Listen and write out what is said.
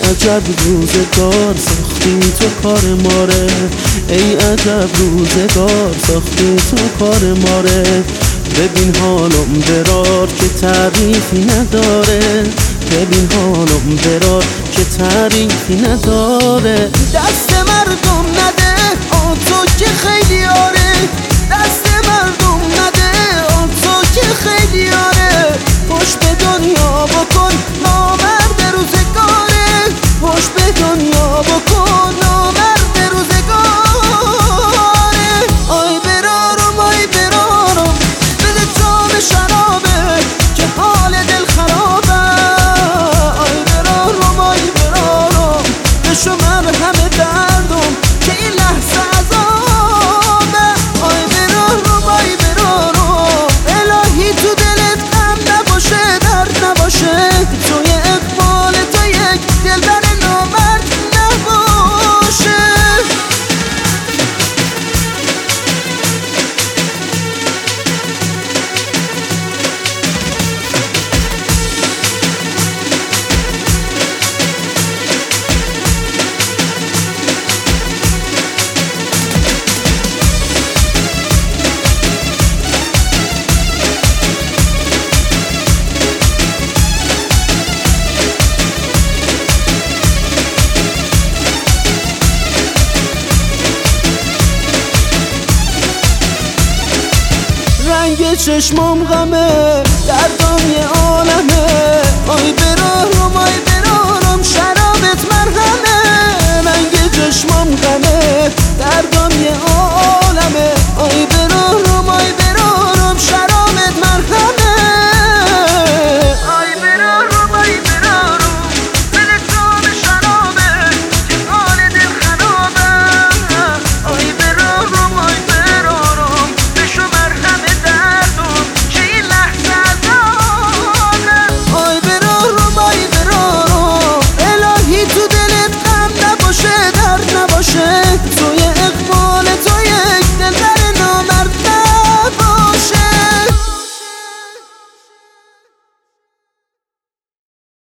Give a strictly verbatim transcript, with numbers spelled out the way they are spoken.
عجب روزگار ساختی تو کار ماره، ای عجب روزگار ساختی تو کار ماره. ببین حالم برار که تعریفی نداره، ببین حالم برار که تعریفی نداره. دست مردم نده آن تو که خیلی آره، دست مردم نده آن تو که خیلی آره. خوش به دنیا بکن نامرد روزگاره، خوش به دنیا بکن نامرد روزگاره. آی برارم آی برارم بده جام شرابه که حال دل خرابه. آی برارم آی برارم بشو مرهم دردم که این لحظه عذابه. آی برارم آی برارم الهی تو دلت غم نباشه درد نباشه، توی اقبال تو یک دلبر نامرد نباشه. رنگ چشمام غمه، دردم یه عالمه. آی برارم